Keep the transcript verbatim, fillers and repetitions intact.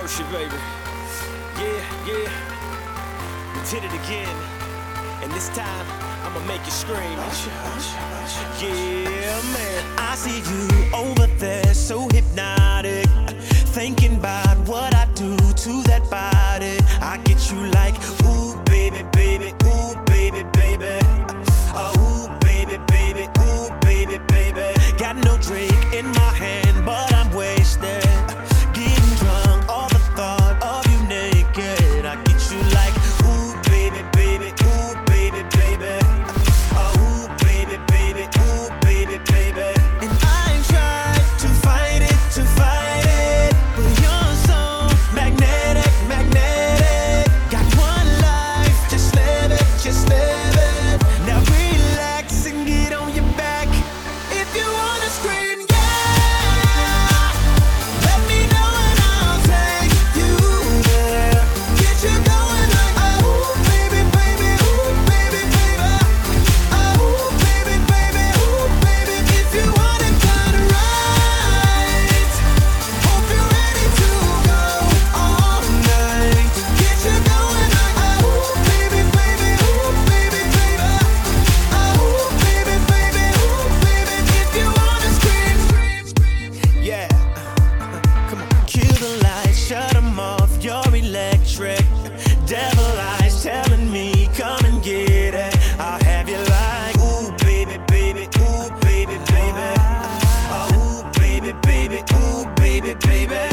Worship, baby. Yeah, yeah. We did it again. And this time, I'ma make you scream. Yeah, man. I see you over there, so hypnotic. Thinking about what I do to that body. I get you like, ooh, baby, baby, ooh, baby, baby. Uh, ooh, baby, baby, ooh, baby, baby. Got no drink in my hand, but I'm wasted. Getting drunk, all the thought of you naked. I get you like, ooh, baby, baby, ooh, baby, baby. Uh, ooh, baby, baby, ooh, baby, baby. And I tried to fight it, to fight it, but you're so magnetic, magnetic. Got one life, just live it, just live it. Now relax and get on your back. If you wanna scream, yeah, let me know and I'll take you there. Get you going like, oh, baby, baby, ooh, baby, baby. Oh, baby, baby, ooh, baby. If you want it done right, hope you're ready to go all night. Get you going like, oh, baby, baby, ooh, baby, baby. Oh, baby, baby, ooh, baby. If you wanna scream, scream, scream. Yeah. Come on. Kill the lights, shut 'em off, you're electric. Devil eyes telling me, come and get it. I'll have you like, ooh, baby, baby, ooh, baby, baby. Oh, ooh, baby, baby, ooh, baby, baby.